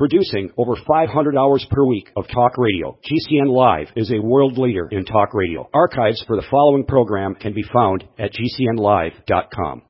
Producing over 500 hours per week of talk radio, GCN Live is a world leader in talk radio. Archives for the following program can be found at GCNlive.com.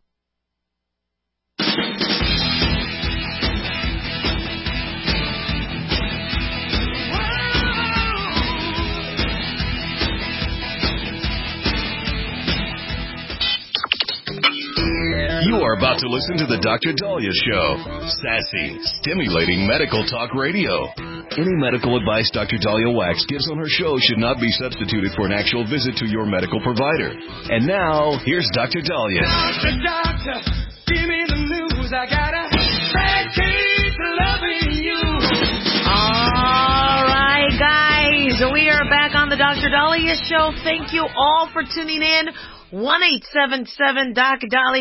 You are about to listen to the Dr. Daliah Show. Sassy, stimulating medical talk radio. Any medical advice Dr. Daliah Wax gives on her show should not be substituted for an actual visit to your medical provider. And now, here's Dr. Daliah. Doctor, give me the news. I got a bad case of loving you. All right, guys. We are back on the Dr. Daliah Show. Thank you all for tuning in. 1-877-DOC-DALI,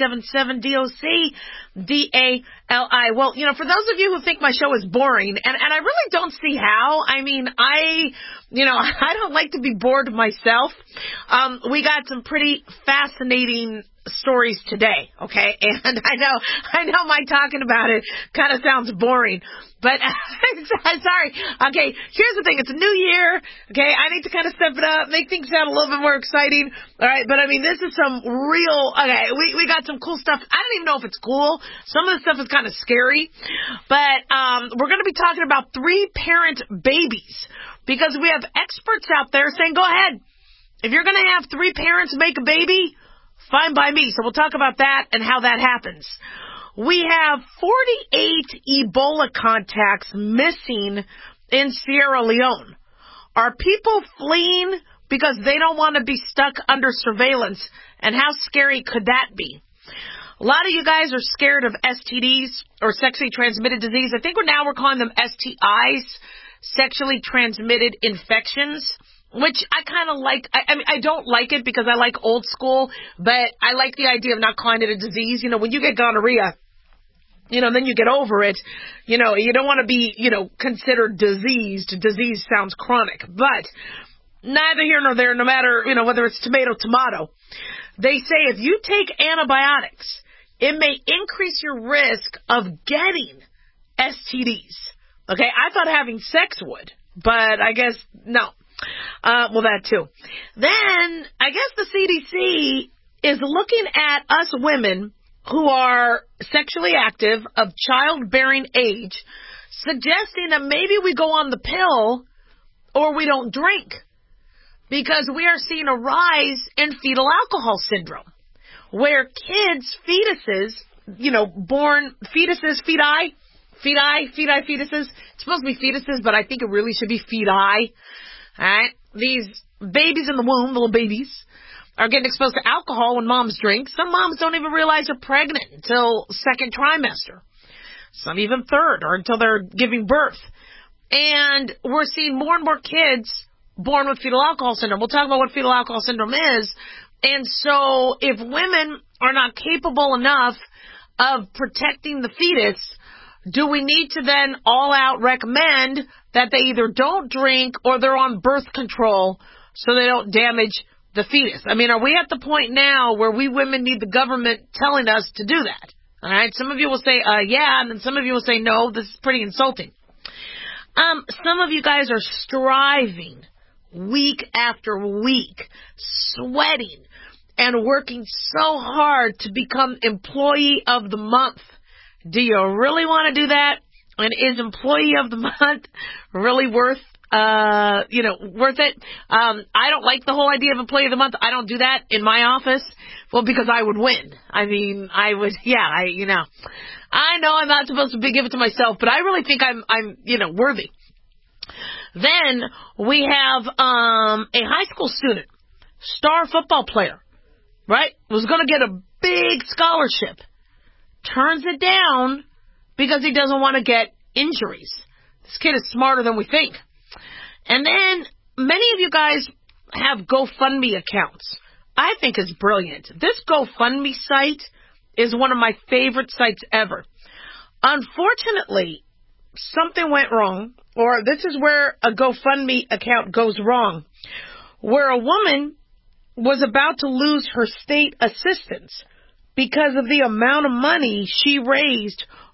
1-877-DOC-DALI. Well, for those of you who think my show is boring, and I really don't see how. I mean, I don't like to be bored myself. We got some pretty fascinating stories today, okay? And I know my talking about it kind of sounds boring, but sorry. Okay, here's the thing. It's a new year, okay? I need to kind of step it up, make things sound a little bit more exciting, all right? But, I mean, this is some real, okay, we got some cool stuff. I don't even know if it's cool. Some of the stuff is kind of scary, but we're going to be talking about 3-parent babies because we have experts out there saying, go ahead. If you're going to have 3 parents make a baby, fine by me. So we'll talk about that and how that happens. We have 48 Ebola contacts missing in Sierra Leone. Are people fleeing because they don't want to be stuck under surveillance? And how scary could that be? A lot of you guys are scared of STDs or sexually transmitted disease. I think we're calling them STIs, sexually transmitted infections. Which I kind of like. I mean, I don't like it because I like old school, but I like the idea of not calling it a disease. When you get gonorrhea, then you get over it. You don't want to be, considered diseased. Disease sounds chronic, but neither here nor there, no matter, whether it's tomato. They say if you take antibiotics, it may increase your risk of getting STDs. Okay, I thought having sex would, but I guess no. Well, that too. Then, I guess the CDC is looking at us women who are sexually active of childbearing age, suggesting that maybe we go on the pill or we don't drink because we are seeing a rise in fetal alcohol syndrome where kids, fetuses, born fetuses, feti, fetuses. It's supposed to be fetuses, but I think it really should be feti. All right, these babies in the womb, little babies, are getting exposed to alcohol when moms drink. Some moms don't even realize they're pregnant until second trimester. Some even third or until they're giving birth. And we're seeing more and more kids born with fetal alcohol syndrome. We'll talk about what fetal alcohol syndrome is. And so if women are not capable enough of protecting the fetus, do we need to then all out recommend that they either don't drink or they're on birth control so they don't damage the fetus? I mean, are we at the point now where we women need the government telling us to do that? All right. Some of you will say, yeah. And then some of you will say, no, this is pretty insulting. Some of you guys are striving week after week, sweating and working so hard to become employee of the month. Do you really want to do that? And is employee of the month really worth it? I don't like the whole idea of employee of the month. I don't do that in my office. Well, because I would win. I mean, I would, I know I'm not supposed to give it to myself, but I really think I'm worthy. Then we have, a high school student, star football player, right? Was going to get a big scholarship. Turns it down because he doesn't want to get injuries. This kid is smarter than we think. And then many of you guys have GoFundMe accounts. I think it's brilliant. This GoFundMe site is one of my favorite sites ever. Unfortunately, something went wrong, or this is where a GoFundMe account goes wrong, where a woman was about to lose her state assistance because of the amount of money she raised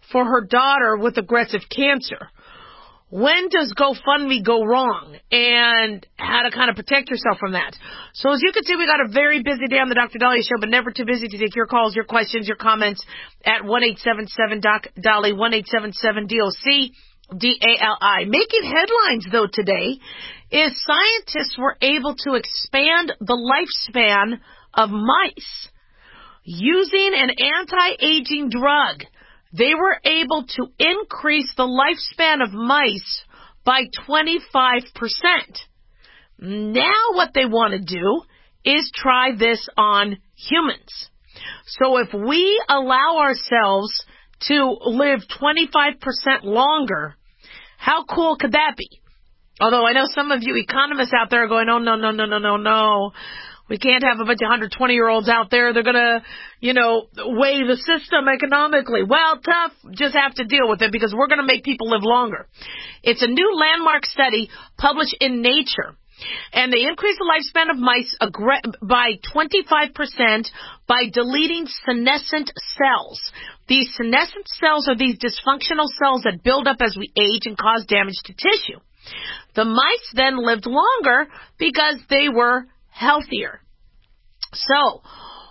for her daughter with aggressive cancer. When does GoFundMe go wrong, and how to kind of protect yourself from that? So as you can see, we got a very busy day on the Dr. Daliah Show, but never too busy to take your calls, your questions, your comments at 1-877-DOC-DALI, 1-877-DOC-DALI. Making headlines, though, today is scientists were able to expand the lifespan of mice using an anti-aging drug. They were able to increase the lifespan of mice by 25%. Now what they want to do is try this on humans. So if we allow ourselves to live 25% longer, how cool could that be? Although I know some of you economists out there are going, oh, no. We can't have a bunch of 120-year-olds out there. They're going to, weigh the system economically. Well, tough. Just have to deal with it because we're going to make people live longer. It's a new landmark study published in Nature. And they increase the lifespan of mice by 25% by deleting senescent cells. These senescent cells are these dysfunctional cells that build up as we age and cause damage to tissue. The mice then lived longer because they were healthier. So,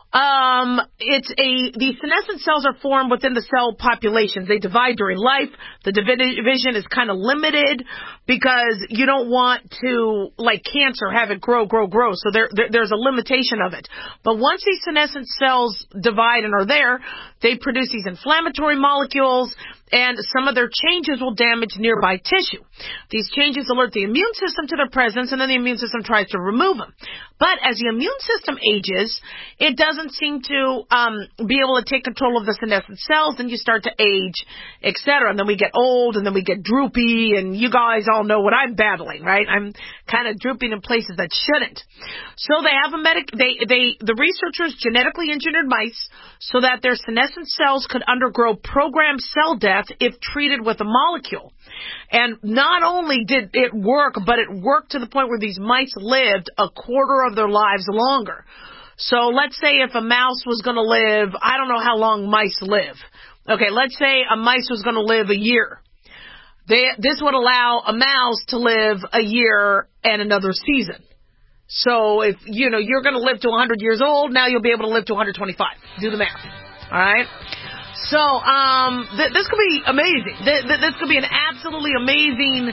these senescent cells are formed within the cell populations. They divide during life. The division is kind of limited because you don't want to, like cancer, have it grow. So there's a limitation of it. But once these senescent cells divide and are there, they produce these inflammatory molecules, and some of their changes will damage nearby tissue. These changes alert the immune system to their presence, and then the immune system tries to remove them. But as the immune system ages, it doesn't seem to be able to take control of the senescent cells, and you start to age, etc. And then we get old, and then we get droopy, and you guys all know what I'm battling, right? I'm kind of drooping in places that shouldn't. So they have the researchers genetically engineered mice so that their senescent cells could undergo programmed cell death if treated with a molecule. And not only did it work, but it worked to the point where these mice lived a quarter of their lives longer. So let's say if a mouse was going to live, I don't know how long mice live. Okay, let's say a mouse was going to live a year. This would allow a mouse to live a year and another season. So if, you're going to live to 100 years old, now you'll be able to live to 125. Do the math. All right? So, this could be amazing. This could be an absolutely amazing,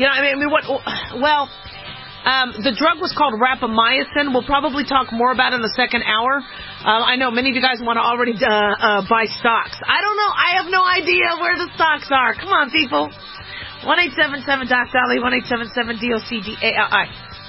the drug was called rapamycin. We'll probably talk more about it in the second hour. I know many of you guys want to already buy stocks. I don't know. I have no idea where the stocks are. Come on, people. 1-877-DOC-DALI, 1-877-DOC-DALI.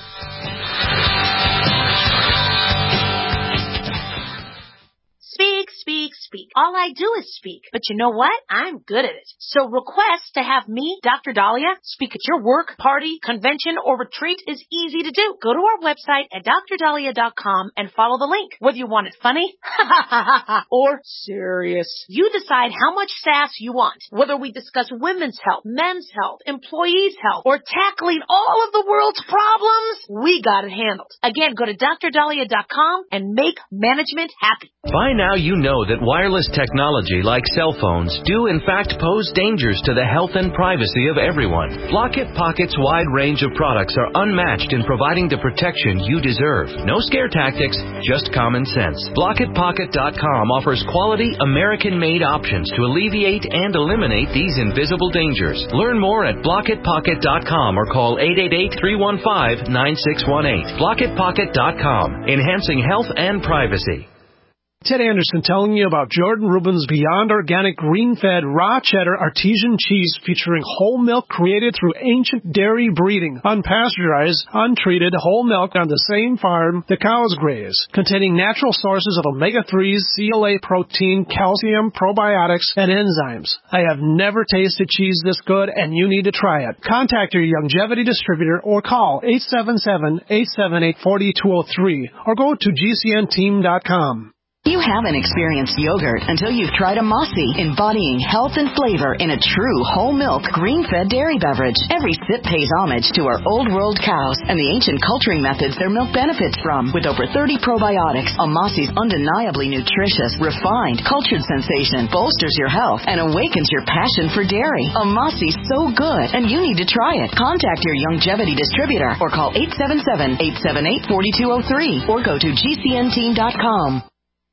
Speak. All I do is speak. But you know what? I'm good at it. So request to have me, Dr. Daliah, speak at your work, party, convention, or retreat is easy to do. Go to our website at drdaliah.com and follow the link. Whether you want it funny, or serious, you decide how much sass you want. Whether we discuss women's health, men's health, employees' health, or tackling all of the world's problems, we got it handled. Again, go to drdaliah.com and make management happy. By now you know that wireless technology like cell phones do in fact pose dangers to the health and privacy of everyone. Block-It Pocket's wide range of products are unmatched in providing the protection you deserve. No scare tactics, just common sense. BlockItPocket.com offers quality American-made options to alleviate and eliminate these invisible dangers. Learn more at BlockItPocket.com or call 888-315-9618. BlockItPocket.com, enhancing health and privacy. Ted Anderson telling you about Jordan Rubin's Beyond Organic Green-Fed Raw Cheddar Artesian Cheese featuring whole milk created through ancient dairy breeding, unpasteurized, untreated whole milk on the same farm the cows graze, containing natural sources of omega-3s, CLA protein, calcium, probiotics, and enzymes. I have never tasted cheese this good, and you need to try it. Contact your Youngevity distributor or call 877-878-4203 or go to GCNteam.com. You haven't experienced yogurt until you've tried a Mossy, embodying health and flavor in a true whole milk, green-fed dairy beverage. Every sip pays homage to our old world cows and the ancient culturing methods their milk benefits from. With over 30 probiotics, a Mossy's undeniably nutritious, refined, cultured sensation bolsters your health and awakens your passion for dairy. A Mossy's so good, and you need to try it. Contact your Youngevity distributor or call 877-878-4203 or go to gcnteam.com.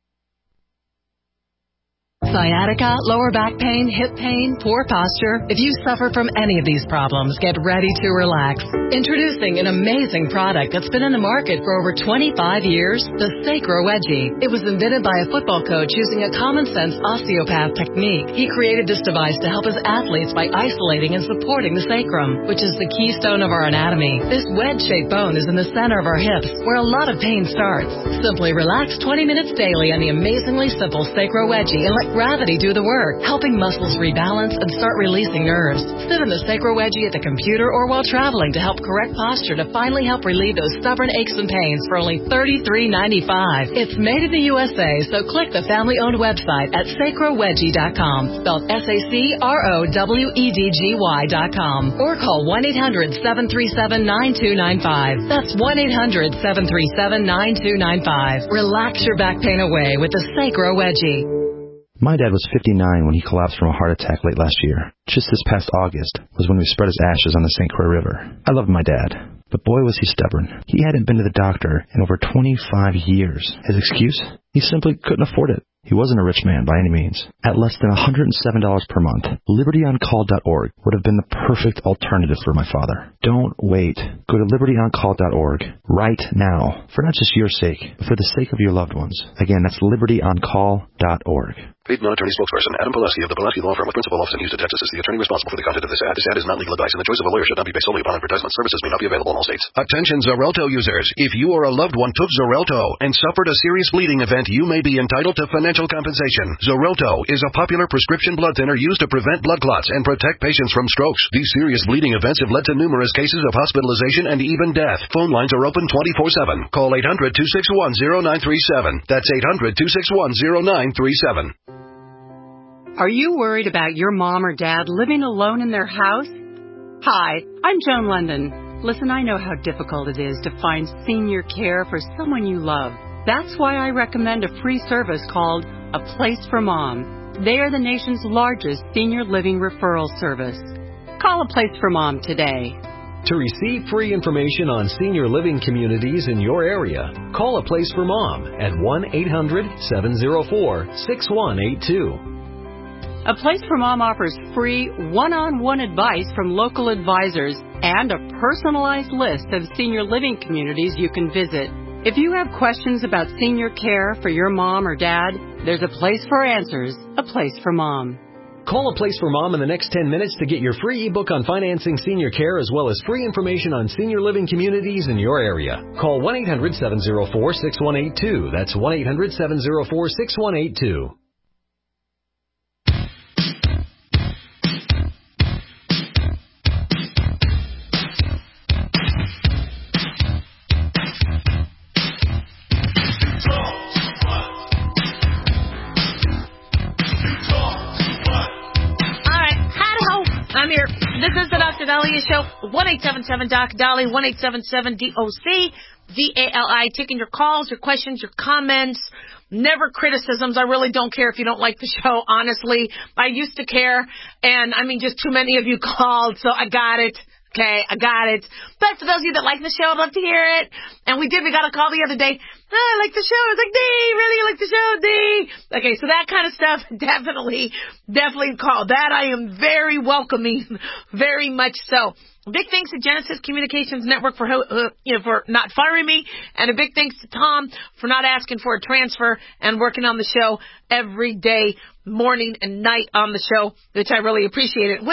Sciatica, lower back pain, hip pain, poor posture. If you suffer from any of these problems, get ready to relax. Introducing an amazing product that's been in the market for over 25 years, the Sacro Wedgie. It was invented by a football coach using a common-sense osteopath technique. He created this device to help his athletes by isolating and supporting the sacrum, which is the keystone of our anatomy. This wedge-shaped bone is in the center of our hips, where a lot of pain starts. Simply relax 20 minutes daily on the amazingly simple Sacro Wedgie and let gravity do the work, helping muscles rebalance and start releasing nerves. Sit in the Sacro Wedgie at the computer or while traveling to help correct posture to finally help relieve those stubborn aches and pains for only $33.95. It's made in the USA, so click the family-owned website at sacrowedgie.com, spelled SACROWEDGY.com, or call 1-800-737-9295. That's 1-800-737-9295. Relax your back pain away with the Sacro Wedgie. My dad was 59 when he collapsed from a heart attack late last year. Just this past August was when we spread his ashes on the St. Croix River. I loved my dad, but boy was he stubborn. He hadn't been to the doctor in over 25 years. His excuse? He simply couldn't afford it. He wasn't a rich man by any means. At less than $107 per month, LibertyOnCall.org would have been the perfect alternative for my father. Don't wait. Go to LibertyOnCall.org right now, for not just your sake, but for the sake of your loved ones. Again, that's LibertyOnCall.org. Paid non-attorney spokesperson Adam Pulaski of the Pulaski Law Firm with principal office in Houston, Texas is the attorney responsible for the content of this ad. This ad is not legal advice, and the choice of a lawyer should not be based solely upon advertisement. Services may not be available in all states. Attention Xarelto users. If you or a loved one took Xarelto and suffered a serious bleeding event, you may be entitled to financial compensation. Xarelto is a popular prescription blood thinner used to prevent blood clots and protect patients from strokes. These serious bleeding events have led to numerous cases of hospitalization and even death. Phone lines are open 24/7. Call 800-261-0937. That's 800-261-0937. Are you worried about your mom or dad living alone in their house? Hi, I'm Joan London. Listen, I know how difficult it is to find senior care for someone you love. That's why I recommend a free service called A Place for Mom. They are the nation's largest senior living referral service. Call A Place for Mom today. To receive free information on senior living communities in your area, call A Place for Mom at 1-800-704-6182. A Place for Mom offers free one-on-one advice from local advisors and a personalized list of senior living communities you can visit. If you have questions about senior care for your mom or dad, there's a place for answers, A Place for Mom. Call A Place for Mom in the next 10 minutes to get your free ebook on financing senior care as well as free information on senior living communities in your area. Call 1-800-704-6182. That's 1-800-704-6182. This is the Dr. Dahlia Show, 1-877-DOC-DOLLY, 1-877-DOC-VALI, taking your calls, your questions, your comments, never criticisms. I really don't care if you don't like the show, honestly. I used to care, and, just too many of you called, so I got it. Okay, I got it. But for those of you that like the show, I'd love to hear it. And we got a call the other day. I like the show. I was like, D, really like the show, D. Okay, so that kind of stuff, definitely call. That I am very welcoming, very much so. Big thanks to Genesis Communications Network for not firing me, and a big thanks to Tom for not asking for a transfer and working on the show every day, morning and night on the show, which I really appreciate it.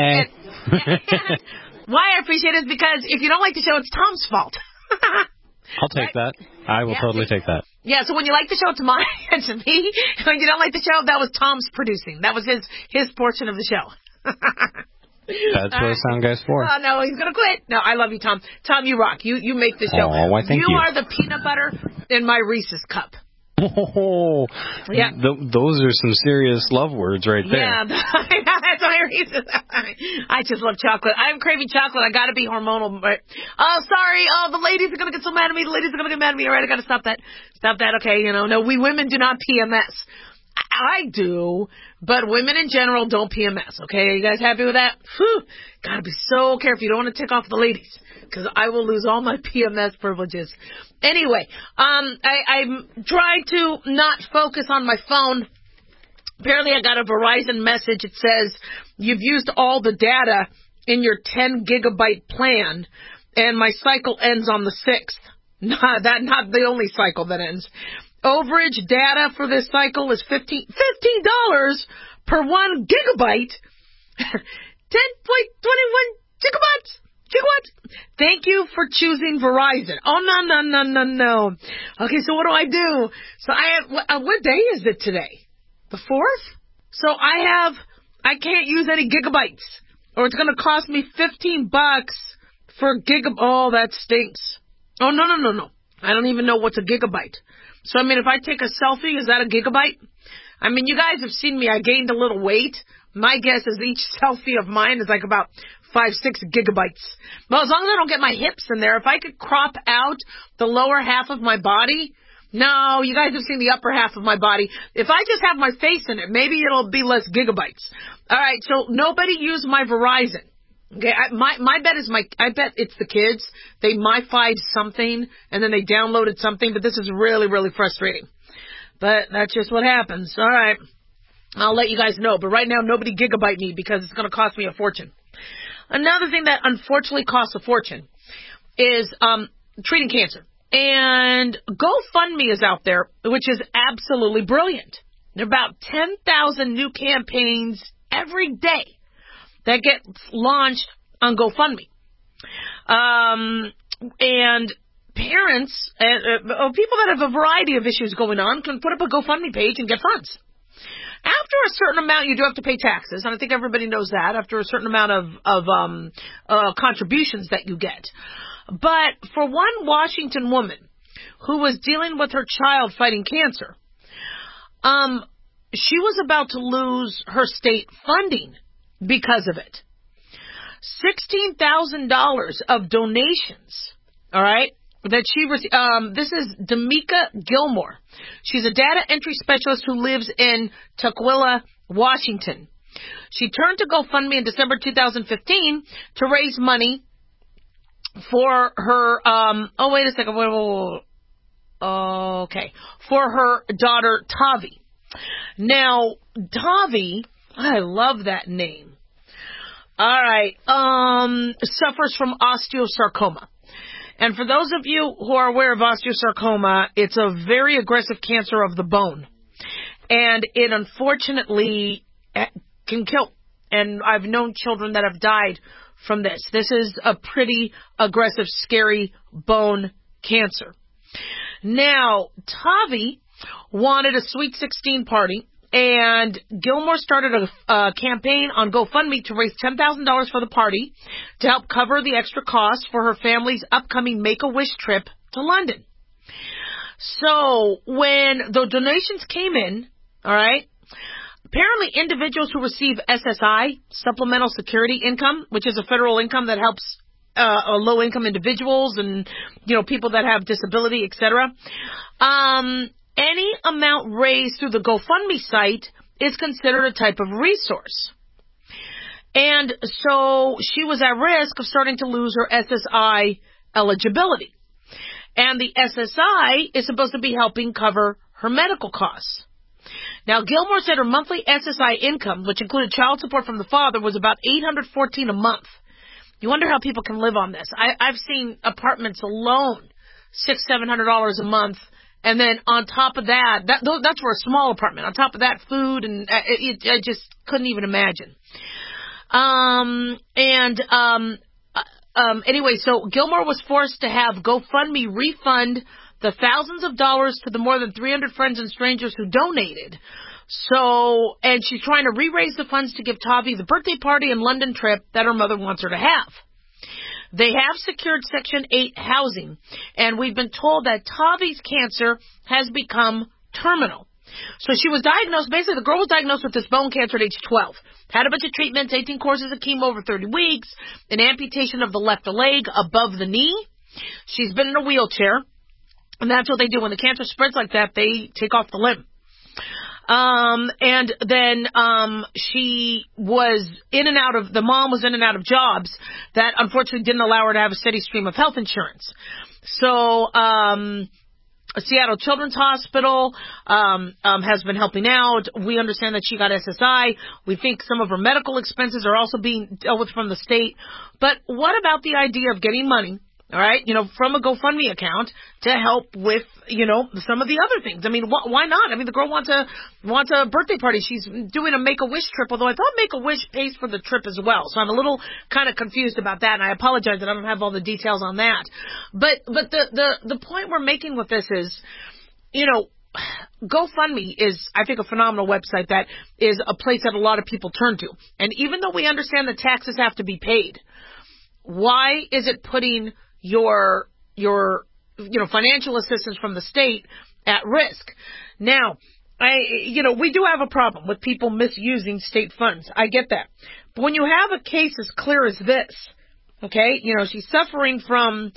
Why I appreciate it is because if you don't like the show, it's Tom's fault. I'll take that. I will totally take that. Yeah, so when you like the show, it's mine and to me. When you don't like the show, that was Tom's producing. That was his portion of the show. That's what a sound guy's for. Oh, no, he's going to quit. No, I love you, Tom. Tom, you rock. You make the show. Oh, why, thank you. You are the peanut butter in my Reese's cup. Oh, yeah. Those are some serious love words right there. Yeah, that's my reason. I just love chocolate. I'm craving chocolate. I got to be hormonal. But, oh, sorry. Oh, the ladies are going to get so mad at me. The ladies are going to get mad at me. All right, I got to stop that. Stop that. Okay, no, we women do not PMS. I do, but women in general don't PMS, okay? Are you guys happy with that? Whew, gotta be so careful. You don't want to tick off the ladies, because I will lose all my PMS privileges. Anyway, I'm trying to not focus on my phone. Apparently I got a Verizon message. It says, you've used all the data in your 10 gigabyte plan, and my cycle ends on the 6th. Not the only cycle that ends. Overage data for this cycle is $15 per 1 gigabyte. 10.21 gigawatts. Thank you for choosing Verizon. Oh, no. Okay, so what do? So what day is it today? The 4th? So I can't use any gigabytes, or it's going to cost me $15 for gigabyte. Oh, that stinks. Oh, no. I don't even know what's a gigabyte. So, if I take a selfie, is that a gigabyte? You guys have seen me. I gained a little weight. My guess is each selfie of mine is like about 5-6 gigabytes. Well, as long as I don't get my hips in there, if I could crop out the lower half of my body, no, you guys have seen the upper half of my body. If I just have my face in it, maybe it'll be less gigabytes. All right, so nobody use my Verizon. Okay, my bet is I bet it's the kids. They MiFi'd something and then they downloaded something, but this is really, really frustrating. But that's just what happens. All right, I'll let you guys know. But right now, nobody gigabyte me because it's going to cost me a fortune. Another thing that unfortunately costs a fortune is treating cancer. And GoFundMe is out there, which is absolutely brilliant. There are about 10,000 new campaigns every day that get launched on GoFundMe. And parents, people that have a variety of issues going on can put up a GoFundMe page and get funds. After a certain amount, you do have to pay taxes, and I think everybody knows that, after a certain amount of contributions that you get. But for one Washington woman who was dealing with her child fighting cancer, she was about to lose her state funding because of it. $16,000 of donations, all right, that she received. This is Demika Gilmore. She's a data entry specialist who lives in Tukwila, Washington. She turned to GoFundMe in December 2015 to raise money for her, for her daughter, Tavi. Now, Tavi, I love that name. All right, suffers from osteosarcoma. And for those of you who are aware of osteosarcoma, it's a very aggressive cancer of the bone. And it unfortunately can kill. And I've known children that have died from this. This is a pretty aggressive, scary bone cancer. Now, Tavi wanted a Sweet 16 party, and Gilmore started a campaign on GoFundMe to raise $10,000 for the party to help cover the extra costs for her family's upcoming Make-A-Wish trip to London. So when the donations came in, all right, apparently individuals who receive SSI, Supplemental Security Income, which is a federal income that helps low-income individuals and, people that have disability, etc., any amount raised through the GoFundMe site is considered a type of resource. And so she was at risk of starting to lose her SSI eligibility. And the SSI is supposed to be helping cover her medical costs. Now, Gilmore said her monthly SSI income, which included child support from the father, was about $814 a month. You wonder how people can live on this. I've seen apartments alone, $600-700 a month. And then on top of that's for a small apartment. On top of that, food, and I just couldn't even imagine. Anyway, so Gilmore was forced to have GoFundMe refund the thousands of dollars to the more than 300 friends and strangers who donated. So, and she's trying to re-raise the funds to give Tavi the birthday party and London trip that her mother wants her to have. They have secured Section 8 housing, and we've been told that Tavi's cancer has become terminal. So she was diagnosed, basically the girl was diagnosed with this bone cancer at age 12. Had a bunch of treatments, 18 courses of chemo over 30 weeks, an amputation of the left leg above the knee. She's been in a wheelchair, and that's what they do. When the cancer spreads like that, they take off the limb. And then she was the mom was in and out of jobs that unfortunately didn't allow her to have a steady stream of health insurance. So, Seattle Children's Hospital has been helping out. We understand that she got SSI. We think some of her medical expenses are also being dealt with from the state. But what about the idea of getting money, all right, from a GoFundMe account to help with, some of the other things? I mean, why not? I mean, the girl wants a birthday party. She's doing a Make-A-Wish trip, although I thought Make-A-Wish pays for the trip as well. So I'm a little kind of confused about that, and I apologize that I don't have all the details on that. But the point we're making with this is, GoFundMe is, I think, a phenomenal website that is a place that a lot of people turn to. And even though we understand that taxes have to be paid, why is it putting your financial assistance from the state at risk? Now, we do have a problem with people misusing state funds. I get that. But when you have a case as clear as this, okay, she's suffering from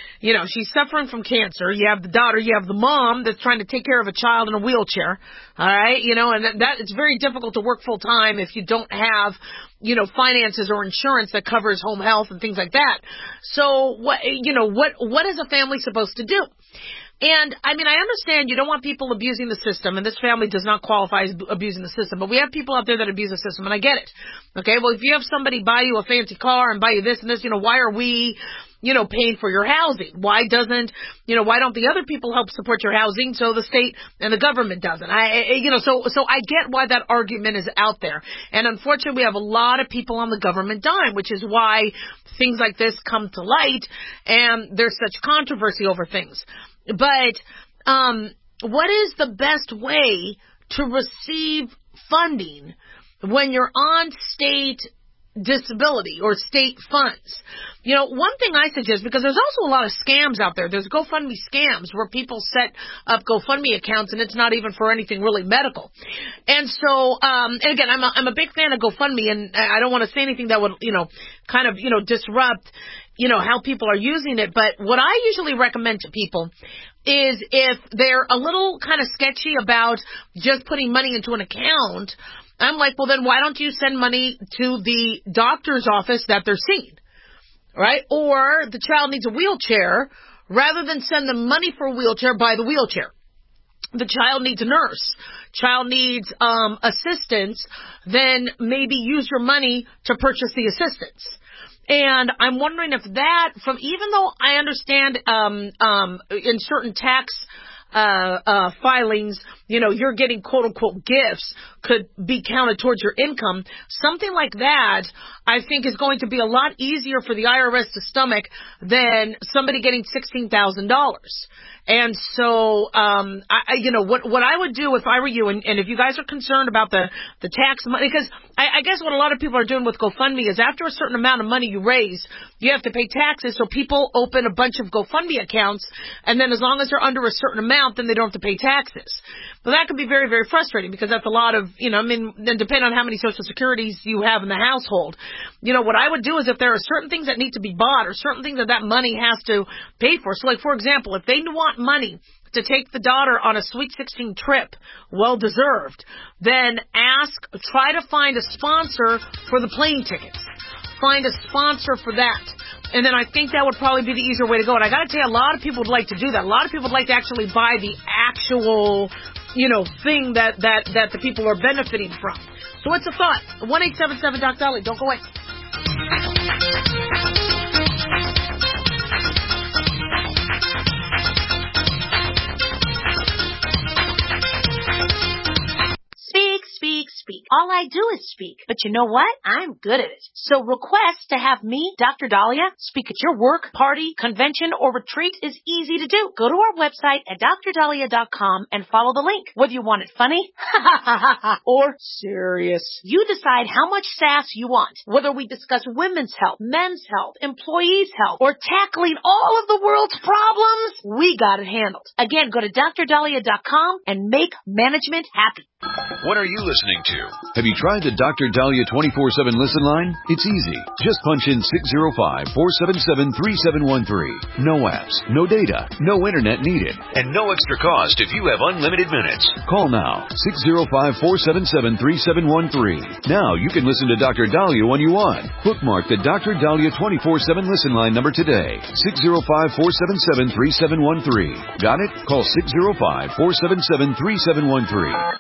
cancer. You have the daughter, you have the mom that's trying to take care of a child in a wheelchair. All right. And that it's very difficult to work full time if you don't have, finances or insurance that covers home health and things like that. So what is a family supposed to do? And, I understand you don't want people abusing the system, and this family does not qualify as abusing the system, but we have people out there that abuse the system, and I get it. Okay, well, if you have somebody buy you a fancy car and buy you this and this, why are we, paying for your housing? Why don't the other people help support your housing so the state and the government doesn't? So I get why that argument is out there. And unfortunately, we have a lot of people on the government dime, which is why things like this come to light, and there's such controversy over things. But what is the best way to receive funding when you're on state disability or state funds? One thing I suggest, because there's also a lot of scams out there. There's GoFundMe scams where people set up GoFundMe accounts and it's not even for anything really medical. And so, and again, I'm a big fan of GoFundMe, and I don't want to say anything that would, disrupt, how people are using it. But what I usually recommend to people is if they're a little kind of sketchy about just putting money into an account, I'm like, well, then why don't you send money to the doctor's office that they're seeing, right? Or the child needs a wheelchair, rather than send them money for a wheelchair, buy the wheelchair. The child needs a nurse. Child needs assistance, then maybe use your money to purchase the assistance. And I'm wondering if that, even though I understand in certain tax filings, you're getting quote unquote gifts could be counted towards your income. Something like that, I think, is going to be a lot easier for the IRS to stomach than somebody getting $16,000. And so, what I would do if I were you, and if you guys are concerned about the tax money, because I guess what a lot of people are doing with GoFundMe is after a certain amount of money you raise, you have to pay taxes. So people open a bunch of GoFundMe accounts, and then as long as they're under a certain amount, then they don't have to pay taxes. But that can be very, very frustrating, because that's a lot of, then depending on how many Social Securities you have in the household. What I would do is if there are certain things that need to be bought or certain things that money has to pay for. So like, for example, if they want money to take the daughter on a Sweet 16 trip, well deserved, then try to find a sponsor for the plane tickets. Find a sponsor for that. And then I think that would probably be the easier way to go. And I got to tell you, a lot of people would like to do that. A lot of people would like to actually buy the actual, thing that the people are benefiting from. So what's the thought? 1-877-DOC-DOLLY. Don't go away. Speak. all I do is speak. But you know what? I'm good at it. So requests to have me, Dr. Dahlia, speak at your work, party, convention, or retreat is easy to do. Go to our website at drdahlia.com and follow the link. Whether you want it funny or serious, you decide how much sass you want. Whether we discuss women's health, men's health, employees' health, or tackling all of the world's problems, we got it handled. Again, go to drdahlia.com and make management happy. What are you listening to? Have you tried the Dr. Dahlia 24/7 listen line? It's easy. Just punch in 605-477-3713. No apps, no data, no internet needed, and no extra cost if you have unlimited minutes. Call now, 605-477-3713. Now you can listen to Dr. Dahlia when you want. Bookmark the Dr. Dahlia 24/7 listen line number today, 605-477-3713. Got it? Call 605-477-3713.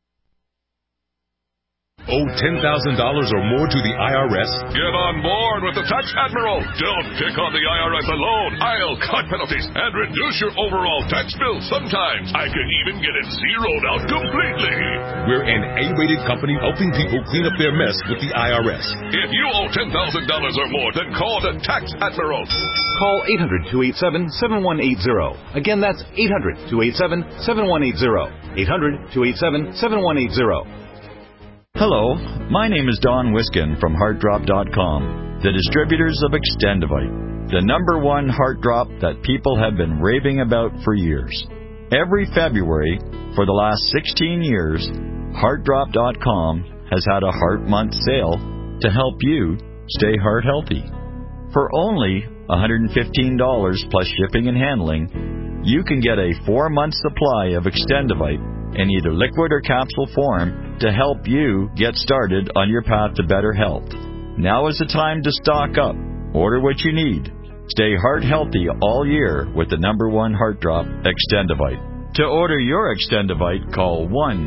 Owe $10,000 or more to the IRS? Get on board with the Tax Admiral. Don't pick on the IRS alone. I'll cut penalties and reduce your overall tax bill. Sometimes I can even get it zeroed out completely. We're an A-rated company helping people clean up their mess with the IRS. If you owe $10,000 or more, then call the Tax Admiral. Call 800-287-7180. Again, that's 800-287-7180. 800-287-7180. Hello, my name is Don Wiskin from HeartDrop.com, the distributors of Extendivite, the #1 heart drop that people have been raving about for years. Every February for the last 16 years, HeartDrop.com has had a Heart Month sale to help you stay heart healthy. For only $115 plus shipping and handling, you can get a 4-month supply of Extendivite in either liquid or capsule form to help you get started on your path to better health. Now is the time to stock up. Order what you need. Stay heart healthy all year with the #1 heart drop, Extendivite. To order your Extendivite, call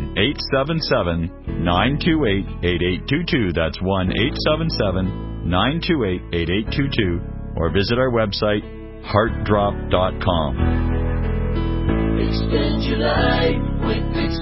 1-877-928-8822. That's 1-877-928-8822. Or visit our website, heartdrop.com. Extend your life with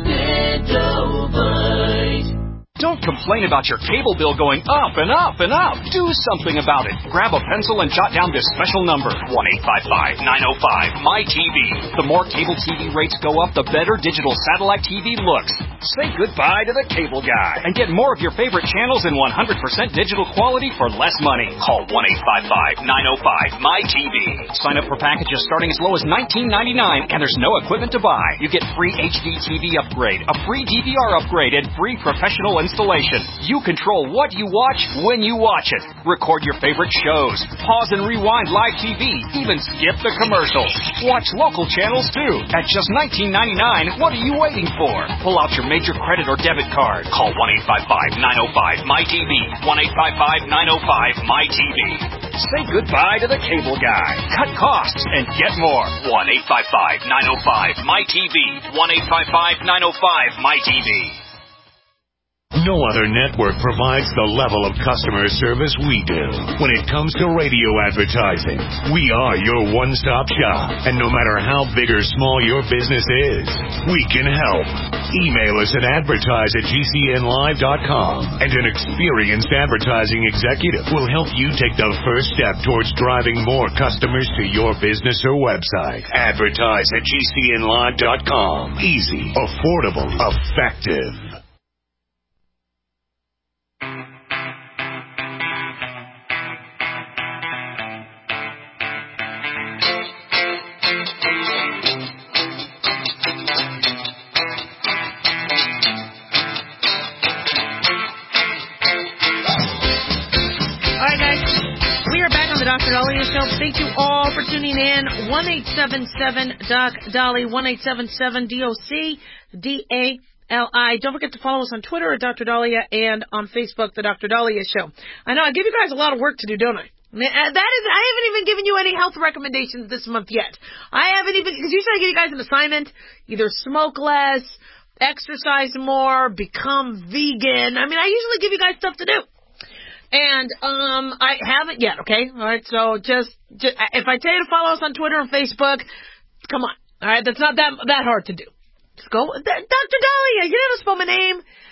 Extendivite. Don't complain about your cable bill going up and up and up. Do something about it. Grab a pencil and jot down this special number, 1-855-905-MY-TV. The more cable TV rates go up, the better digital satellite TV looks. Say goodbye to the cable guy and get more of your favorite channels in 100% digital quality for less money. Call 1-855-905-MY-TV. Sign up for packages starting as low as $19.99, and there's no equipment to buy. You get free HD TV upgrade, a free DVR upgrade, and free professional installation. You control what you watch when you watch it. Record your favorite shows. Pause and rewind live TV. Even skip the commercials. Watch local channels too. At just $19.99, what are you waiting for? Pull out your major credit or debit card. Call 1-855-905-MY-TV. 1-855-905-MY-TV. Say goodbye to the cable guy. Cut costs and get more. 1-855-905-MY-TV. 1-855-905-MY-TV. No other network provides the level of customer service we do. When it comes to radio advertising, we are your one-stop shop. And no matter how big or small your business is, we can help. Email us at advertise@gcnlive.com, and an experienced advertising executive will help you take the first step towards driving more customers to your business or website. Advertise@gcnlive.com. Easy, affordable, effective. Dr. Dahlia Show. Thank you all for tuning in. 1-877-DOC-DALI, 1-877-DOC-DALI. Don't forget to follow us on Twitter at Dr. Dahlia and on Facebook, The Dr. Dahlia Show. I know I give you guys a lot of work to do, don't I? I haven't even given you any health recommendations this month yet. I haven't even, because usually I give you guys an assignment, either smoke less, exercise more, become vegan. I mean, I usually give you guys stuff to do. And I haven't yet, okay? All right, so just if I tell you to follow us on Twitter and Facebook, come on. All right, that's not that hard to do. Just go, Dr. Dahlia, you never spell my name.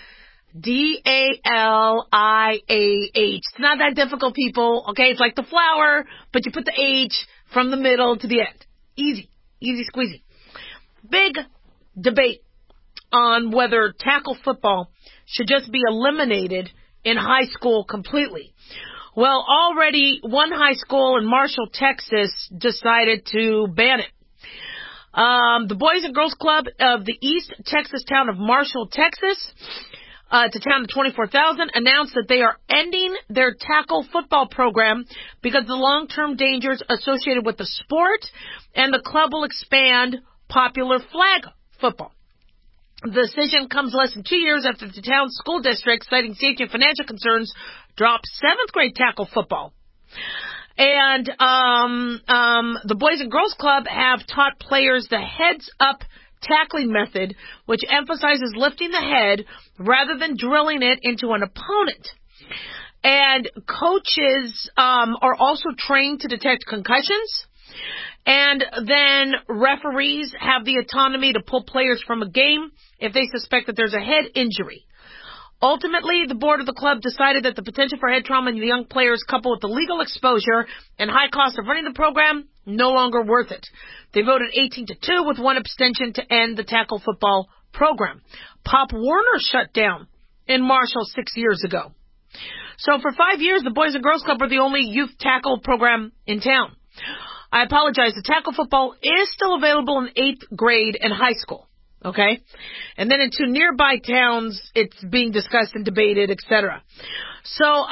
D-A-L-I-A-H. It's not that difficult, people. Okay, it's like the flower, but you put the H from the middle to the end. Easy squeezy. Big debate on whether tackle football should just be eliminated in high school completely. Well, already one high school in Marshall, Texas decided to ban it. The Boys and Girls Club of the East Texas town of Marshall, Texas, it's a town of 24,000, announced that they are ending their tackle football program because of the long-term dangers associated with the sport, and the club will expand popular flag football. The decision comes less than 2 years after the town's school district, citing safety and financial concerns, dropped 7th grade tackle football. And the Boys and Girls Club have taught players the heads-up tackling method, which emphasizes lifting the head rather than drilling it into an opponent. And coaches are also trained to detect concussions. And then referees have the autonomy to pull players from a game if they suspect that there's a head injury. Ultimately, the board of the club decided that the potential for head trauma in the young players, coupled with the legal exposure and high cost of running the program, no longer worth it. They voted 18-2 with one abstention to end the tackle football program. Pop Warner shut down in Marshall 6 years ago. So for 5 years, the Boys and Girls Club were the only youth tackle program in town. I apologize. The tackle football is still available in 8th grade and high school. Okay? And then in 2 nearby towns, it's being discussed and debated, etc. So,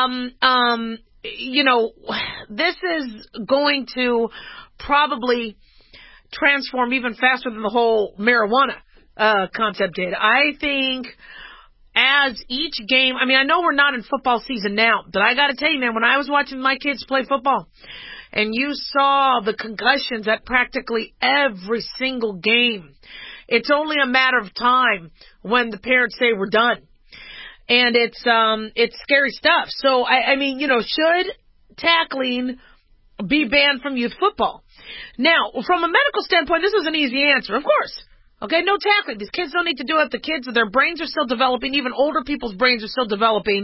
this is going to probably transform even faster than the whole marijuana concept did. I think as each game, I know we're not in football season now, but I got to tell you, man, when I was watching my kids play football, and you saw the concussions at practically every single game, it's only a matter of time when the parents say we're done. And it's scary stuff. So, should tackling be banned from youth football? Now, from a medical standpoint, this is an easy answer, of course. Okay, no tackling. These kids don't need to do it. The kids, their brains are still developing. Even older people's brains are still developing.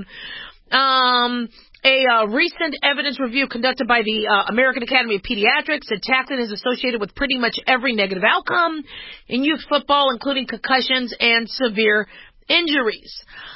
A recent evidence review conducted by the American Academy of Pediatrics said tackling is associated with pretty much every negative outcome in youth football, including concussions and severe injuries.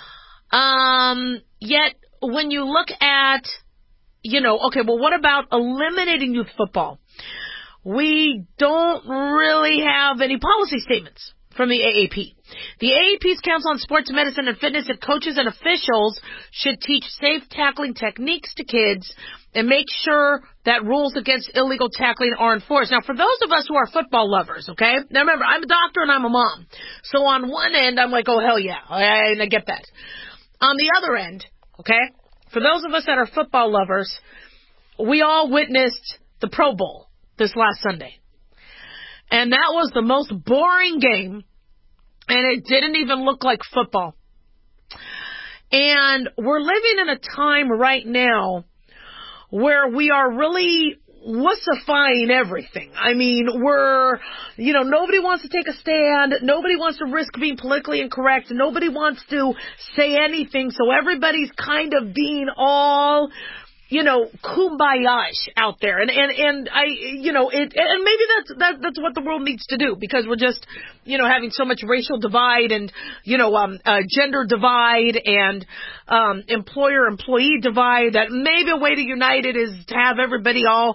Yet, when you look at, what about eliminating youth football? We don't really have any policy statements from the AAP. The AAP's Council on Sports Medicine and Fitness said coaches and officials should teach safe tackling techniques to kids and make sure that rules against illegal tackling are enforced. Now, for those of us who are football lovers, okay? Now, remember, I'm a doctor and I'm a mom. So on one end, I'm like, oh, hell yeah. I get that. On the other end, okay, for those of us that are football lovers, we all witnessed the Pro Bowl this last Sunday. And that was the most boring game, and it didn't even look like football. And we're living in a time right now where we are really wussifying everything. Nobody wants to take a stand. Nobody wants to risk being politically incorrect. Nobody wants to say anything. So everybody's kind of being all, kumbaya out there. And maybe that's what the world needs to do, because we're just, having so much racial divide and, gender divide and, employer-employee divide, that maybe a way to unite it is to have everybody all,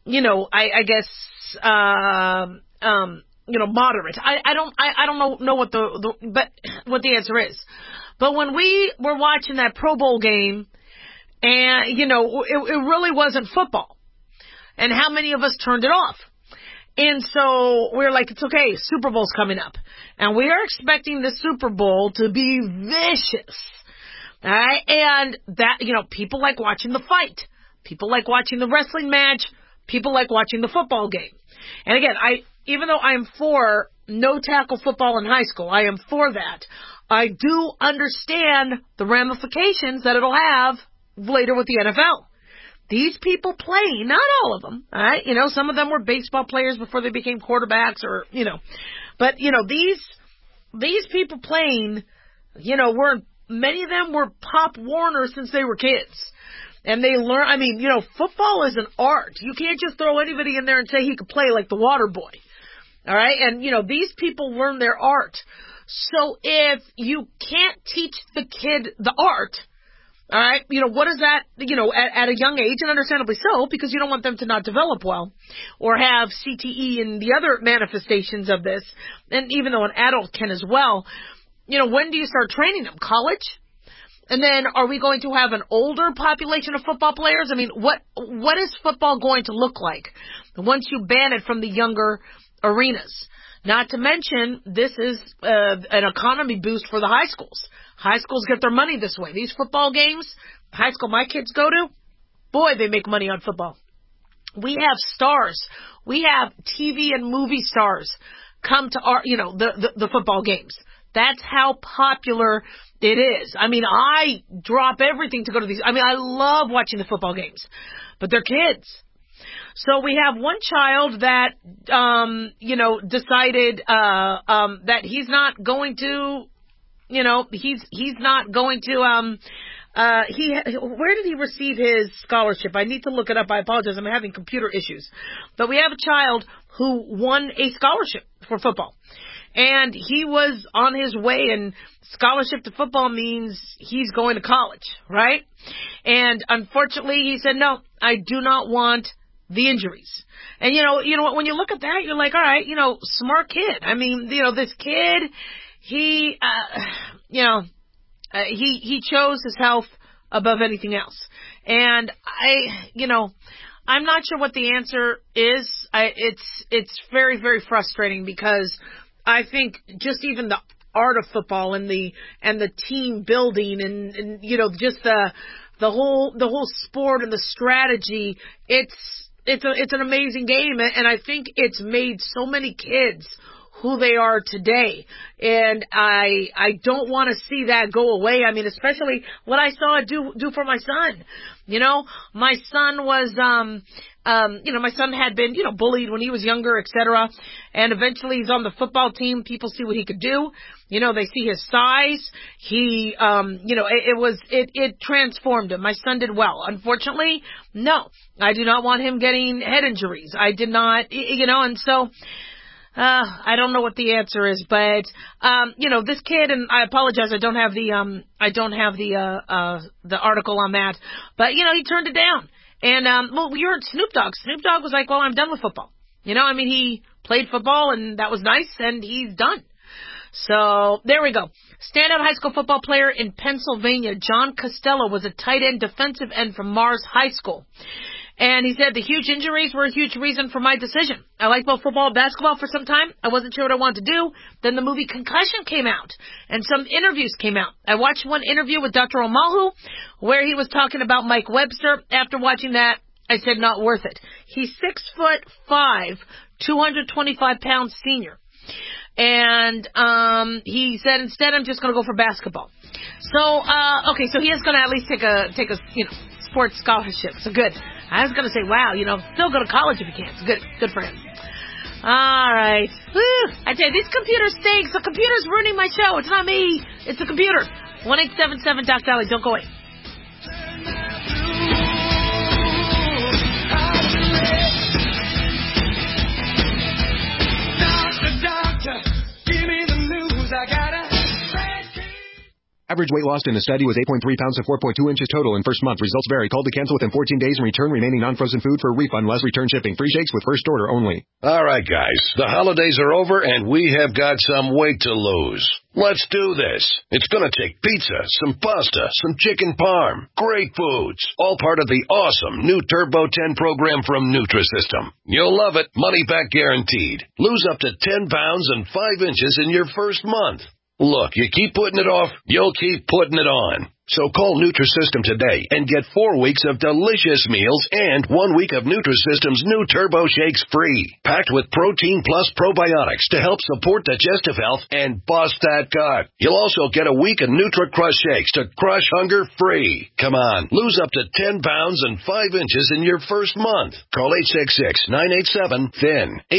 moderate. I don't know what what the answer is. But when we were watching that Pro Bowl game, and, it really wasn't football. And how many of us turned it off? And so we're like, it's okay, Super Bowl's coming up. And we are expecting the Super Bowl to be vicious. All right? And that, people like watching the fight. People like watching the wrestling match. People like watching the football game. And again, even though I'm for no tackle football in high school, I am for that. I do understand the ramifications that it'll have later with the NFL. These people play, not all of them, all right? Some of them were baseball players before they became quarterbacks or, but, these people playing, were many of them were Pop Warner since they were kids. And they learn, football is an art. You can't just throw anybody in there and say he could play like the water boy. All right? And, these people learn their art. So if you can't teach the kid the art, all right, what is that, at a young age, and understandably so, because you don't want them to not develop well or have CTE and the other manifestations of this, and even though an adult can as well, when do you start training them? College? And then are we going to have an older population of football players? What is football going to look like once you ban it from the younger arenas? Not to mention, this is an economy boost for the high schools. High schools get their money this way. These football games, high school my kids go to, boy, they make money on football. We have stars. We have TV and movie stars come to our, the football games. That's how popular it is. I drop everything to go to these. I love watching the football games, but they're kids. So we have one child that, decided, that he's not going to, he's not going to, where did he receive his scholarship? I need to look it up. I apologize. I'm having computer issues. But we have a child who won a scholarship for football. And he was on his way, and scholarship to football means he's going to college, right? And unfortunately, he said, no, I do not want the injuries. And when you look at that, you're like, all right, smart kid. This kid, he chose his health above anything else. And I'm not sure what the answer is. It's very, very frustrating because I think just even the art of football and the team building and just the whole sport and the strategy, it's an amazing game, and I think it's made so many kids who they are today. And I don't want to see that go away. Especially what I saw it do for my son. My son was, my son had been, bullied when he was younger, etc. And eventually he's on the football team. People see what he could do. They see his size. He, it transformed him. My son did well. Unfortunately, no, I do not want him getting head injuries. I did not, and so, I don't know what the answer is, but, this kid, and I apologize, I don't have the article on that, but, he turned it down. And, we heard Snoop Dogg. Snoop Dogg was like, well, I'm done with football. He played football and that was nice and he's done. So, there we go. Standout high school football player in Pennsylvania, John Costello, was a tight end defensive end from Mars High School. And he said the huge injuries were a huge reason for my decision. I liked both football and basketball for some time. I wasn't sure what I wanted to do. Then the movie Concussion came out, and some interviews came out. I watched one interview with Dr. Omahu, where he was talking about Mike Webster. After watching that, I said not worth it. He's 6'5", 225-pound senior. And he said, instead, I'm just going to go for basketball. So, so he is going to at least take a sports scholarship. So good. I was going to say, wow, still go to college if you can. It's good for him. All right. Woo. I tell you, these computers stink. The computer's ruining my show. It's not me. It's the computer. 1-877-DOC-DOLLY. Don't go away. Doctor, give me the news. I got a Average weight lost in the study was 8.3 pounds to 4.2 inches total in first month. Results vary. Call to cancel within 14 days and return remaining non-frozen food for a refund. Less return shipping. Free shakes with first order only. All right, guys. The holidays are over and we have got some weight to lose. Let's do this. It's going to take pizza, some pasta, some chicken parm, great foods, all part of the awesome new Turbo 10 program from Nutrisystem. You'll love it. Money back guaranteed. Lose up to 10 pounds and 5 inches in your first month. Look, you keep putting it off, you'll keep putting it on. So call Nutrisystem today and get 4 weeks of delicious meals and 1 week of Nutrisystem's new Turbo Shakes free. Packed with protein plus probiotics to help support digestive health and bust that gut. You'll also get a week of Nutri-Crush Shakes to crush hunger free. Come on, lose up to 10 pounds and 5 inches in your first month. Call 866-987-THIN.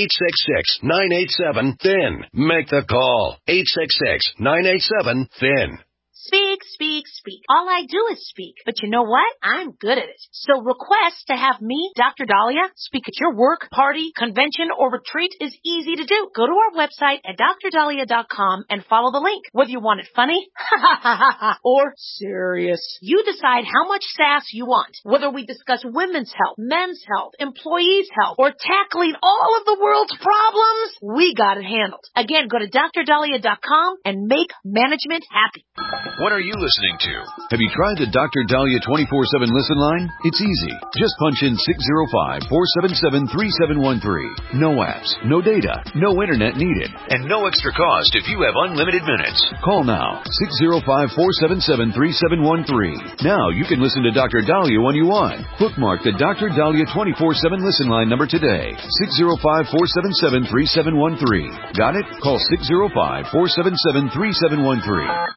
866-987-THIN. Make the call. 866-987-THIN. Speak, speak, speak. All I do is speak. But you know what? I'm good at it. So request to have me, Dr. Dahlia, speak at your work, party, convention, or retreat is easy to do. Go to our website at drdahlia.com and follow the link. Whether you want it funny, or serious, you decide how much sass you want. Whether we discuss women's health, men's health, employees' health, or tackling all of the world's problems, we got it handled. Again, go to drdahlia.com and make management happy. What are you listening to? Have you tried the Dr. Dahlia 24/7 listen line? It's easy. Just punch in 605-477-3713. No apps, no data, no internet needed, and no extra cost if you have unlimited minutes. Call now, 605-477-3713. Now you can listen to Dr. Dahlia when you want. Bookmark the Dr. Dahlia 24/7 listen line number today, 605-477-3713. Got it? Call 605-477-3713.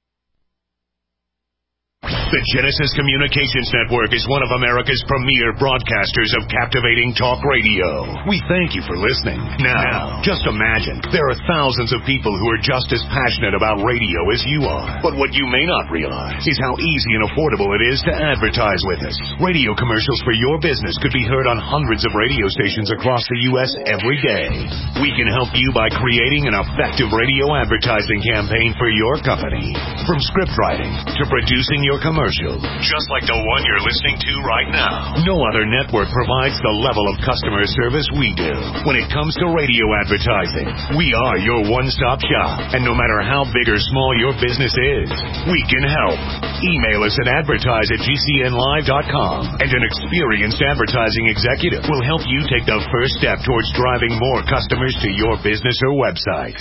The Genesis Communications Network is one of America's premier broadcasters of captivating talk radio. We thank you for listening. Now, just imagine, there are thousands of people who are just as passionate about radio as you are. But what you may not realize is how easy and affordable it is to advertise with us. Radio commercials for your business could be heard on hundreds of radio stations across the U.S. every day. We can help you by creating an effective radio advertising campaign for your company. From script writing to producing your commercial, just like the one you're listening to right now. No other network provides the level of customer service we do. When it comes to radio advertising, we are your one-stop shop. And no matter how big or small your business is, we can help. Email us at advertise@gcnlive.com, and an experienced advertising executive will help you take the first step towards driving more customers to your business or website.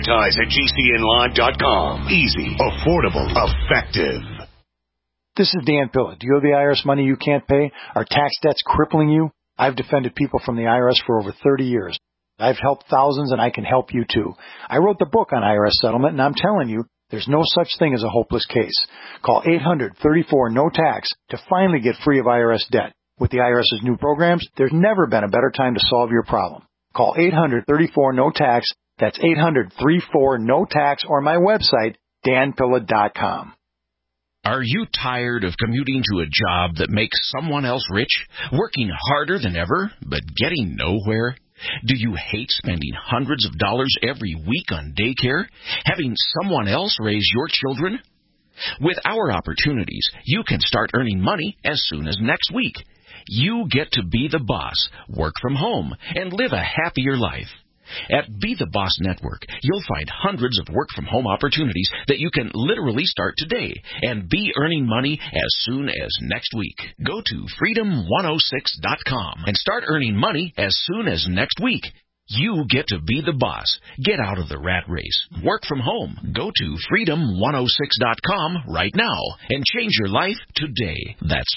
Advertise@gcnlive.com. Easy, affordable, effective. This is Dan Pilla. Do you owe the IRS money you can't pay? Are tax debts crippling you? I've defended people from the IRS for over 30 years. I've helped thousands, and I can help you too. I wrote the book on IRS settlement, and I'm telling you, there's no such thing as a hopeless case. Call 800-34-NO-TAX to finally get free of IRS debt. With the IRS's new programs, there's never been a better time to solve your problem. Call 800-34-NO-TAX. That's 800-34-NO-TAX, or my website, danpilla.com. Are you tired of commuting to a job that makes someone else rich, working harder than ever, but getting nowhere? Do you hate spending hundreds of dollars every week on daycare, having someone else raise your children? With our opportunities, you can start earning money as soon as next week. You get to be the boss, work from home, and live a happier life. At Be the Boss Network, you'll find hundreds of work-from-home opportunities that you can literally start today and be earning money as soon as next week. Go to freedom106.com and start earning money as soon as next week. You get to be the boss. Get out of the rat race. Work from home. Go to freedom106.com right now and change your life today. That's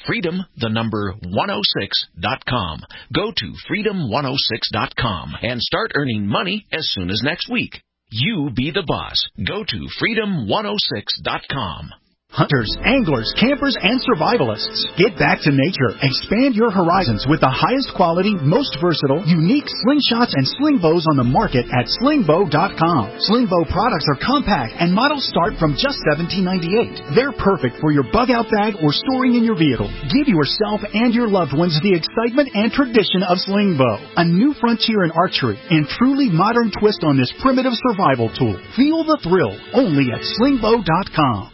freedom106.com. Go to freedom106.com and start earning money as soon as next week. You be the boss. Go to freedom106.com. Hunters, anglers, campers, and survivalists. Get back to nature. Expand your horizons with the highest quality, most versatile, unique slingshots and sling bows on the market at slingbow.com. Slingbow products are compact and models start from just $17.98. They're perfect for your bug-out bag or storing in your vehicle. Give yourself and your loved ones the excitement and tradition of Slingbow, a new frontier in archery and truly modern twist on this primitive survival tool. Feel the thrill only at slingbow.com.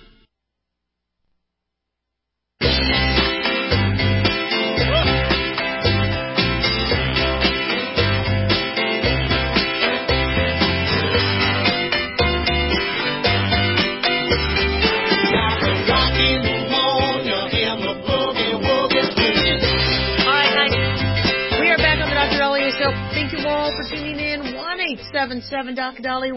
Dr. Dahlia,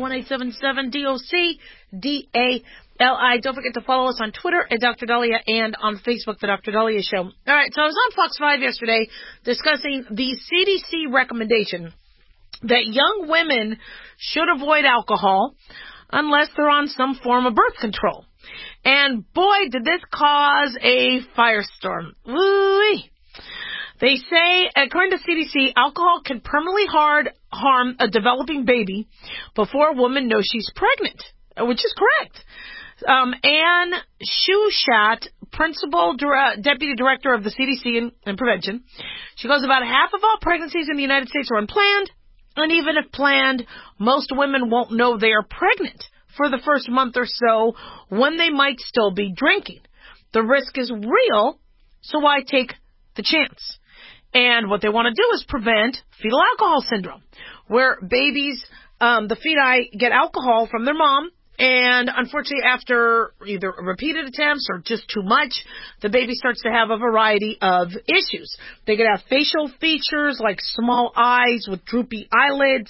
1-877-DOC-DALI. Don't forget to follow us on Twitter at Dr. Dahlia and on Facebook, The Dr. Dahlia Show. All right, so I was on Fox 5 yesterday discussing the CDC recommendation that young women should avoid alcohol unless they're on some form of birth control. And boy, did this cause a firestorm. Woo-wee. They say, according to CDC, alcohol can permanently harm a developing baby before a woman knows she's pregnant, which is correct. Anne Shushat, Deputy Director of the CDC and Prevention. She goes, about half of all pregnancies in the United States are unplanned, and even if planned, most women won't know they are pregnant for the first month or so when they might still be drinking. The risk is real, so why take the chance? And what they want to do is prevent fetal alcohol syndrome, where babies, the feti get alcohol from their mom, and unfortunately after either repeated attempts or just too much, the baby starts to have a variety of issues. They could have facial features like small eyes with droopy eyelids.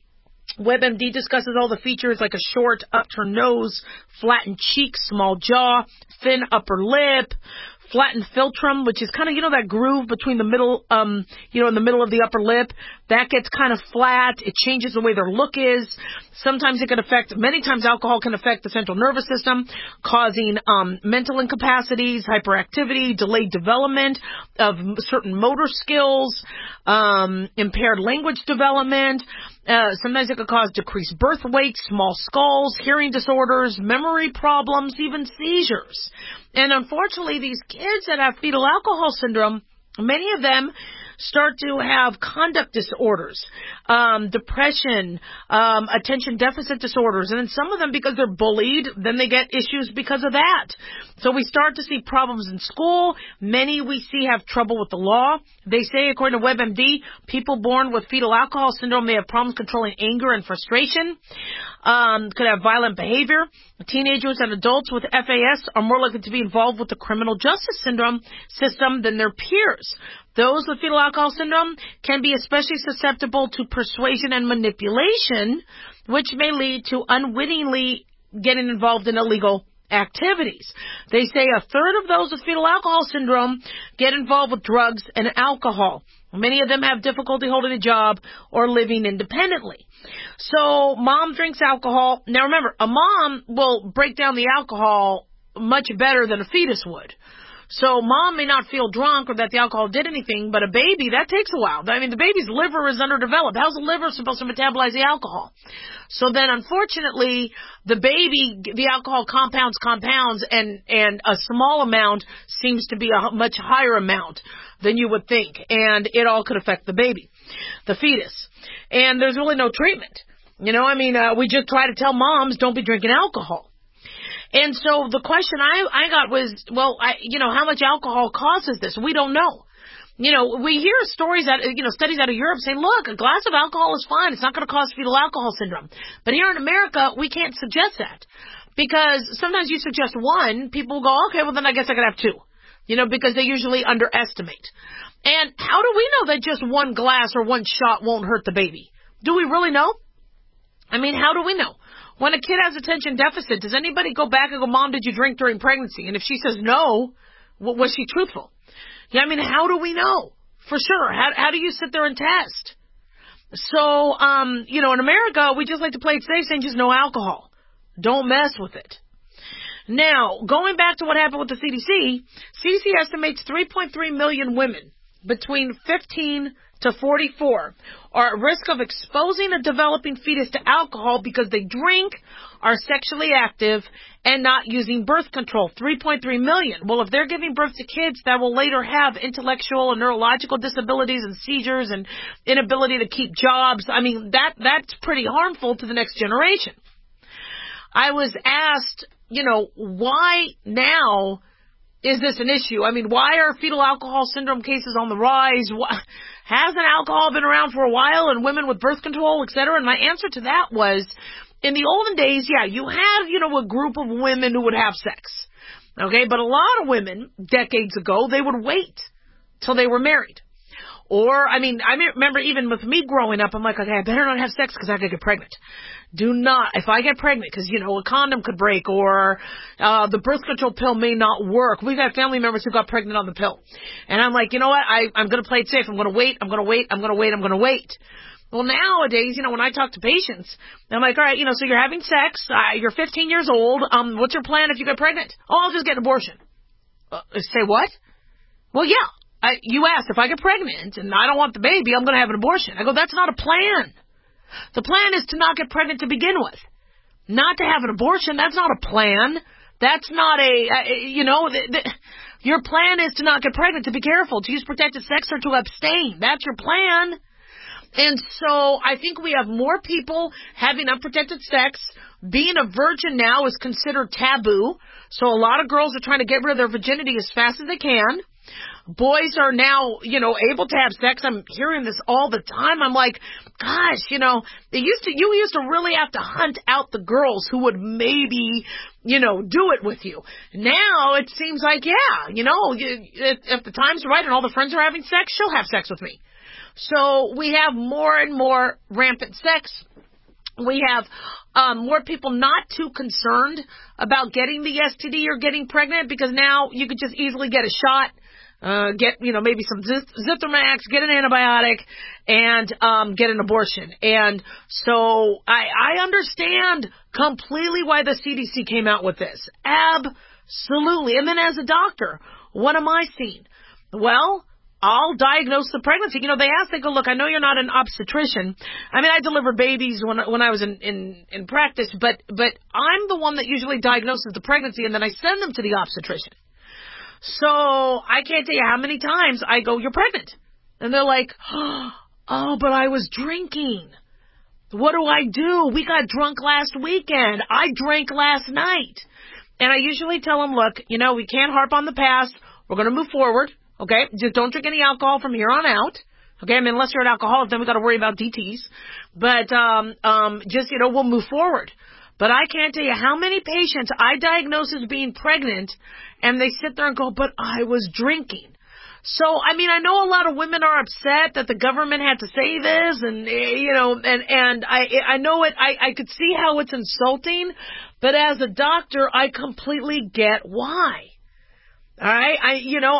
WebMD discusses all the features like a short upturned nose, flattened cheeks, small jaw, thin upper lip, flattened philtrum, which is kind of, that groove between the middle, in the middle of the upper lip. That gets kind of flat. It changes the way their look is. Sometimes it can many times alcohol can affect the central nervous system, causing mental incapacities, hyperactivity, delayed development of certain motor skills, impaired language development. Sometimes it could cause decreased birth weight, small skulls, hearing disorders, memory problems, even seizures. And unfortunately, these kids that have fetal alcohol syndrome, many of them start to have conduct disorders, depression, attention deficit disorders, and then some of them, because they're bullied, then they get issues because of that. So we start to see problems in school. Many we see have trouble with the law. They say, according to WebMD, people born with fetal alcohol syndrome may have problems controlling anger and frustration, could have violent behavior. Teenagers and adults with FAS are more likely to be involved with the criminal justice system than their peers. Those with fetal alcohol syndrome can be especially susceptible to persuasion and manipulation, which may lead to unwittingly getting involved in illegal activities. They say a third of those with fetal alcohol syndrome get involved with drugs and alcohol. Many of them have difficulty holding a job or living independently. So mom drinks alcohol. Now remember, a mom will break down the alcohol much better than a fetus would. So mom may not feel drunk or that the alcohol did anything, but a baby, that takes a while. I mean, the baby's liver is underdeveloped. How's the liver supposed to metabolize the alcohol? So then, unfortunately, the baby, the alcohol compounds, and a small amount seems to be a much higher amount than you would think. And it all could affect the baby, the fetus. And there's really no treatment. We just try to tell moms, don't be drinking alcohol. And so the question I got was, how much alcohol causes this? We don't know. We hear stories studies out of Europe saying, look, a glass of alcohol is fine. It's not going to cause fetal alcohol syndrome. But here in America, we can't suggest that. Because sometimes you suggest one, people go, okay, well then I guess I could have two. Because they usually underestimate. And how do we know that just one glass or one shot won't hurt the baby? Do we really know? How do we know? When a kid has attention deficit, does anybody go back and go, Mom, did you drink during pregnancy? And if she says no, was she truthful? How do we know? For sure. How do you sit there and test? So, in America, we just like to play it safe, saying just no alcohol. Don't mess with it. Now, going back to what happened with the CDC estimates 3.3 million women between 15 to 44 are at risk of exposing a developing fetus to alcohol because they drink, are sexually active, and not using birth control. 3.3 million. Well, if they're giving birth to kids that will later have intellectual and neurological disabilities and seizures and inability to keep jobs, that's pretty harmful to the next generation. I was asked, why now is this an issue? Why are fetal alcohol syndrome cases on the rise? Hasn't alcohol been around for a while, and women with birth control, et cetera? And my answer to that was, in the olden days, yeah, you had, a group of women who would have sex. Okay, but a lot of women, decades ago, they would wait till they were married. Or, I remember even with me growing up, I'm like, okay, I better not have sex because I could get pregnant. Do not, if I get pregnant, because, a condom could break or the birth control pill may not work. We've had family members who got pregnant on the pill. And I'm like, you know what, I'm going to play it safe. I'm going to wait. Well, nowadays, when I talk to patients, I'm like, all right, so you're having sex, you're 15 years old, what's your plan if you get pregnant? Oh, I'll just get an abortion. Say what? Well, yeah. You asked if I get pregnant and I don't want the baby, I'm going to have an abortion. I go, that's not a plan. The plan is to not get pregnant to begin with. Not to have an abortion. That's not a plan. That's not your plan is to not get pregnant, to be careful, to use protected sex or to abstain. That's your plan. And so I think we have more people having unprotected sex. Being a virgin now is considered taboo. So a lot of girls are trying to get rid of their virginity as fast as they can. Boys are now, able to have sex. I'm hearing this all the time. I'm like, gosh, you used to really have to hunt out the girls who would maybe, do it with you. Now it seems like, if the time's right and all the friends are having sex, she'll have sex with me. So we have more and more rampant sex. We have more people not too concerned about getting the STD or getting pregnant because now you could just easily get a shot. Get, maybe some Zithromax, get an antibiotic, and get an abortion. And so I understand completely why the CDC came out with this. Absolutely. And then as a doctor, what am I seeing? Well, I'll diagnose the pregnancy. They go, look, I know you're not an obstetrician. I mean, I delivered babies when I was in practice, but I'm the one that usually diagnoses the pregnancy, and then I send them to the obstetrician. So I can't tell you how many times I go, you're pregnant. And they're like, oh, but I was drinking. What do I do? We got drunk last weekend. I drank last night. And I usually tell them, look, we can't harp on the past. We're going to move forward. Okay? Just don't drink any alcohol from here on out. Okay? I mean, unless you're an alcoholic, then we got to worry about DTs. But, we'll move forward. But I can't tell you how many patients I diagnose as being pregnant, and they sit there and go, but I was drinking. So, I mean, I know a lot of women are upset that the government had to say this, and, and I know it, I could see how it's insulting, but as a doctor, I completely get why. All right?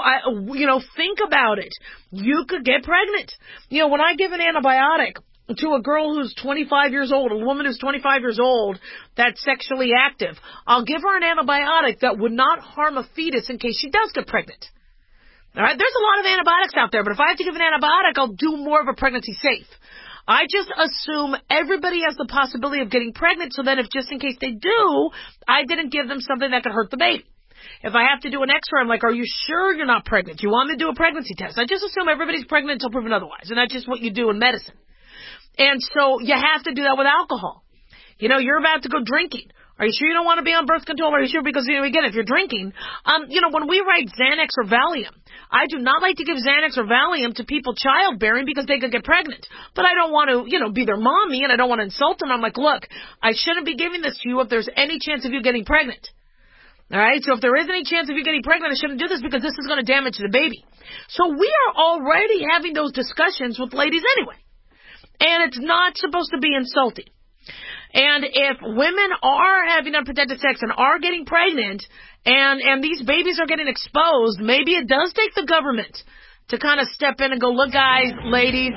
Think about it. You could get pregnant. When I give an antibiotic to a girl who's 25 years old, a woman who's 25 years old that's sexually active, I'll give her an antibiotic that would not harm a fetus in case she does get pregnant. All right? There's a lot of antibiotics out there, but if I have to give an antibiotic, I'll do more of a pregnancy safe. I just assume everybody has the possibility of getting pregnant, so then if just in case they do, I didn't give them something that could hurt the baby. If I have to do an x-ray, I'm like, are you sure you're not pregnant? Do you want me to do a pregnancy test? I just assume everybody's pregnant until proven otherwise, and that's just what you do in medicine. And so you have to do that with alcohol. You're about to go drinking. Are you sure you don't want to be on birth control? Are you sure? Because, again, if you're drinking, when we write Xanax or Valium, I do not like to give Xanax or Valium to people childbearing because they could get pregnant. But I don't want to, be their mommy, and I don't want to insult them. I'm like, look, I shouldn't be giving this to you if there's any chance of you getting pregnant. All right? So if there is any chance of you getting pregnant, I shouldn't do this because this is going to damage the baby. So we are already having those discussions with ladies anyway. And it's not supposed to be insulting. And if women are having unprotected sex and are getting pregnant and these babies are getting exposed, maybe it does take the government to kind of step in and go, look, guys, ladies,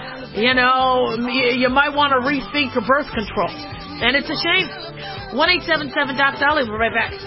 you might want to rethink your birth control. And it's a shame. 1-877-DOC-DOLLY. We'll be right back.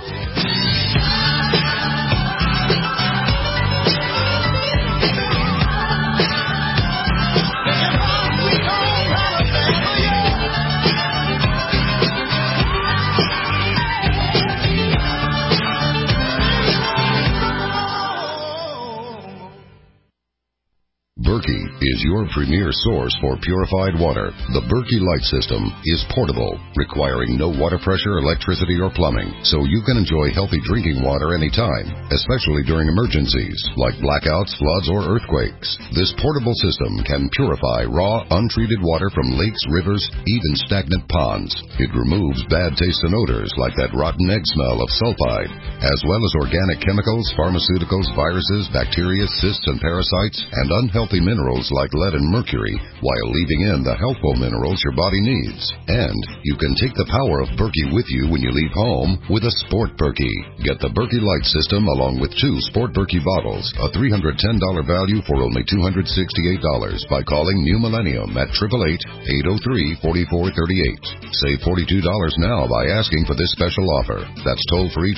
Berkey is your premier source for purified water. The Berkey Light System is portable, requiring no water pressure, electricity, or plumbing, so you can enjoy healthy drinking water anytime, especially during emergencies like blackouts, floods, or earthquakes. This portable system can purify raw, untreated water from lakes, rivers, even stagnant ponds. It removes bad taste and odors like that rotten egg smell of sulfide, as well as organic chemicals, pharmaceuticals, viruses, bacteria, cysts, and parasites, and unhealthy minerals like lead and mercury, while leaving in the healthful minerals your body needs. And you can take the power of Berkey with you when you leave home with a Sport Berkey. Get the Berkey Light System along with 2 Sport Berkey bottles, a $310 value for only $268 by calling New Millennium at 888-803-4438. Save $42 now by asking for this special offer. That's toll-free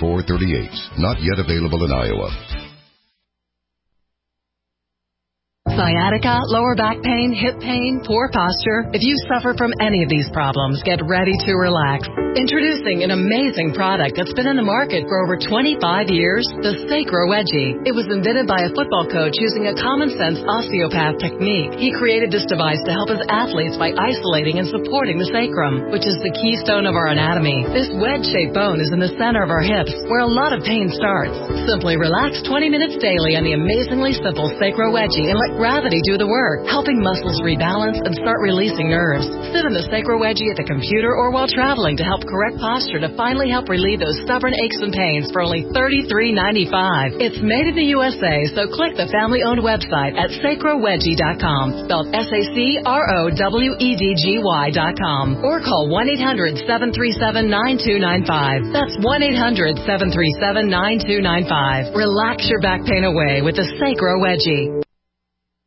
888-803-4438. Not yet available in Iowa. Sciatica, lower back pain, hip pain, poor posture. If you suffer from any of these problems, get ready to relax. Introducing an amazing product that's been in the market for over 25 years, the Sacro Wedgie. It was invented by a football coach using a common-sense osteopath technique. He created this device to help his athletes by isolating and supporting the sacrum, which is the keystone of our anatomy. This wedge-shaped bone is in the center of our hips, where a lot of pain starts. Simply relax 20 minutes daily on the amazingly simple Sacro Wedgie and let gravity do the work, helping muscles rebalance and start releasing nerves. Sit in the Sacro Wedgie at the computer or while traveling to help correct posture to finally help relieve those stubborn aches and pains for only $33.95. It's made in the USA, so click the family-owned website at sacrowedgie.com, spelled SACROWEDGY.com, or call 1-800-737-9295. That's 1-800-737-9295. Relax your back pain away with the Sacro Wedgie.